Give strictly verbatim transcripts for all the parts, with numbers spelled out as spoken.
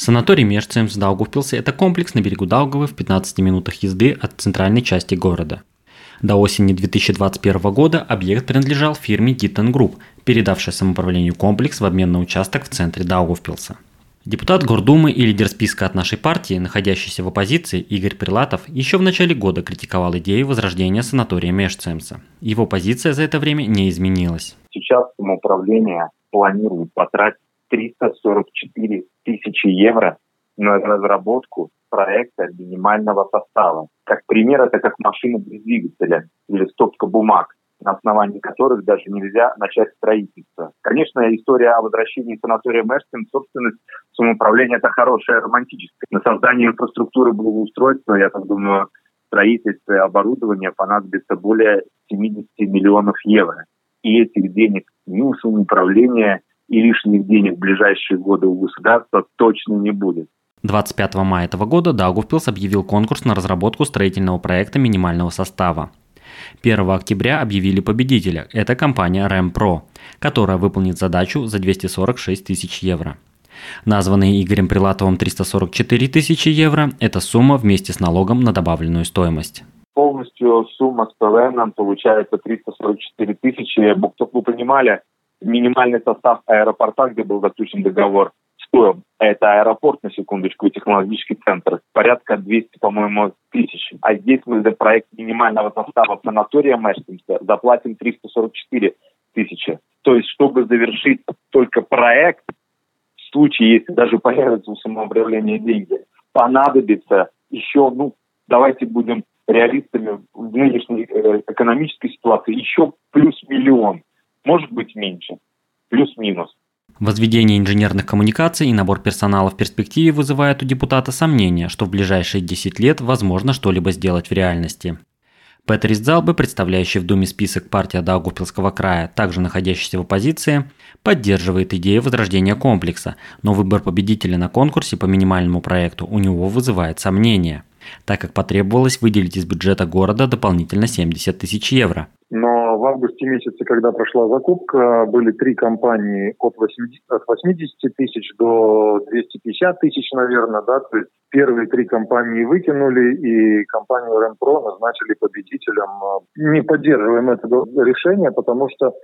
Санаторий Межцемс в Даугавпилсе – это комплекс на берегу Даугавы в пятнадцати минутах езды от центральной части города. До осени две тысячи двадцать первого года объект принадлежал фирме Гиттен Групп, передавшей самоуправлению комплекс в обмен на участок в центре Даугавпилса. Депутат Гордумы и лидер списка от нашей партии, находящийся в оппозиции, Игорь Прилатов, еще в начале года критиковал идею возрождения санатория Межцемса. Его позиция за это время не изменилась. Сейчас самоуправление планирует потратить триста сорок четыре тысячи евро на разработку проекта минимального состава. Как пример, это как машина без двигателя или стопка бумаг, на основании которых даже нельзя начать строительство. Конечно, история о возвращении санатория Межцемс, собственность самоуправления, это хорошая, романтическая. На создание инфраструктуры благоустройства, я так думаю, строительство и оборудование понадобится более семьдесят миллионов евро. И этих денег ни у самоуправления, и лишних денег в ближайшие годы у государства точно не будет. двадцать пятого мая этого года Даугавпилс объявил конкурс на разработку строительного проекта минимального состава. первого октября объявили победителя – это компания РЭМПРО, которая выполнит задачу за двести сорок шесть тысяч евро. Названные Игорем Прилатовым триста сорок четыре тысячи евро – это сумма вместе с налогом на добавленную стоимость. Полностью сумма с ПВНом получается триста сорок четыре тысячи. Чтобы вы понимали, минимальный состав аэропорта, где был заключен договор, стоил, это аэропорт, на секундочку, и технологический центр, порядка двести, по-моему, тысяч. А здесь мы за проект минимального состава санатория Межцемса заплатим триста сорок четыре тысячи. То есть, чтобы завершить только проект, в случае, если даже появятся у самоуправления деньги, понадобится еще, ну, давайте будем реалистами в нынешней э, экономической ситуации, еще плюс миллион. Может быть меньше, плюс-минус. Возведение инженерных коммуникаций и набор персонала в перспективе вызывает у депутата сомнения, что в ближайшие десять лет возможно что-либо сделать в реальности. Петерис Дзалбе, представляющий в Думе список партии Даугавпилского края, также находящийся в оппозиции, поддерживает идею возрождения комплекса, но выбор победителя на конкурсе по минимальному проекту у него вызывает сомнения, так как потребовалось выделить из бюджета города дополнительно семьдесят тысяч евро. Но в августе месяце, когда прошла закупка, были три компании от восьмидесяти тысяч до двухсот пятидесяти тысяч, наверное, да, то есть первые три компании выкинули и компанию РЭМПРО назначили победителем. Не поддерживаем это решение, потому что,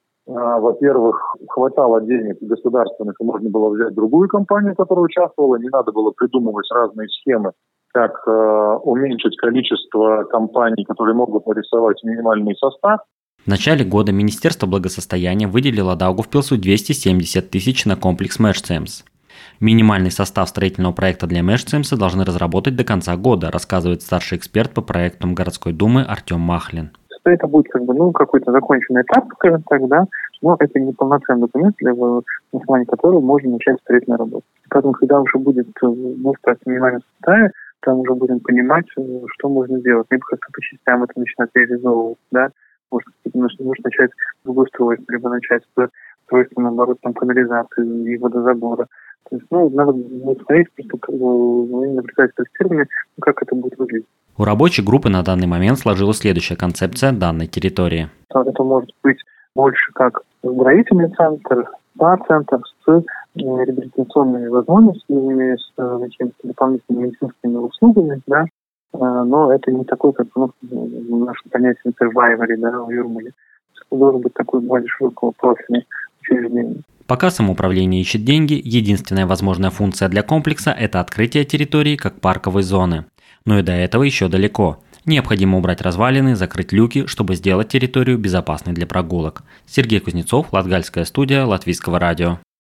во-первых, хватало денег государственных, и можно было взять другую компанию, которая участвовала, не надо было придумывать разные схемы, как э, уменьшить количество компаний, которые могут нарисовать минимальный состав. В начале года Министерство благосостояния выделило Даугавпилсу двести семьдесят тысяч на комплекс Межцемс. Минимальный состав строительного проекта для Межцемса должны разработать до конца года, рассказывает старший эксперт по проектам городской думы Артем Махлин. Это будет как бы, ну, какой-то законченный этап, скажем так, да, но это не полноценный документ, для, на основании которого можно начать строительную работу. Поэтому, когда уже будет быстро в минимальном составе, там уже будем понимать, что можно сделать. Либо как-то по частям это начинать реализовывать, да, может, нужно, нужно начать благоустройство, либо начать с устройства, наоборот, там, канализации и водозабора. То есть, ну, надо смотреть, просто как бы, наблюдать тестирование, как это будет выглядеть. У рабочей группы на данный момент сложилась следующая концепция данной территории. Это может быть больше как строительный центр, спа-центр с реабилитационными возможностями, с какими-то дополнительными медицинскими услугами, да, но это не такой, как ну, в нашем понятии, например, в Айваре, да, в Юрмале. Это должен быть такой более широкого профиля учреждения. Пока самоуправление ищет деньги, единственная возможная функция для комплекса – это открытие территории как парковой зоны. Но и до этого еще далеко. Необходимо убрать развалины, закрыть люки, чтобы сделать территорию безопасной для прогулок. Сергей Кузнецов, Латгальская студия Латвийского радио.